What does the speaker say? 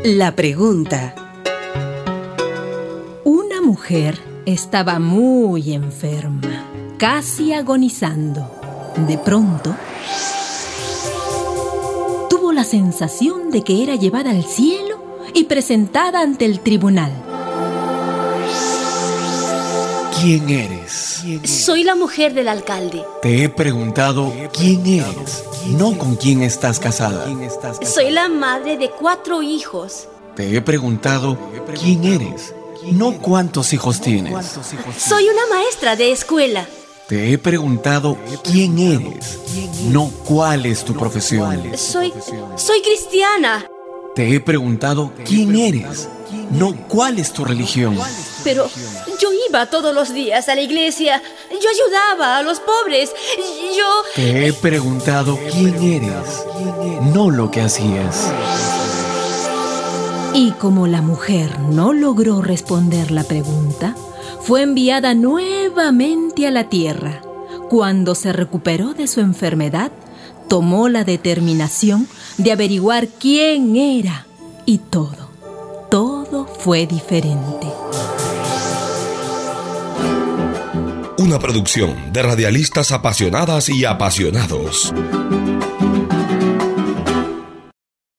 La pregunta. Una mujer estaba muy enferma, casi agonizando. De pronto, tuvo la sensación de que era llevada al cielo y presentada ante el tribunal. ¿Quién eres? Soy la mujer del alcalde. Te he preguntado quién eres, no con quién estás casada. Soy la madre de 4 hijos. Te he preguntado quién eres, no cuántos hijos tienes. Soy una maestra de escuela. Te he preguntado quién eres, no cuál es tu profesión. Soy cristiana. Te he preguntado quién eres, no cuál es tu religión. Pero yo iba todos los días a la iglesia. Yo ayudaba a los pobres. Te he preguntado quién eres, no lo que hacías. Y como la mujer no logró responder la pregunta, fue enviada nuevamente a la tierra. Cuando se recuperó de su enfermedad, tomó la determinación de averiguar quién era. Y todo fue diferente. Una producción de radialistas apasionadas y apasionados.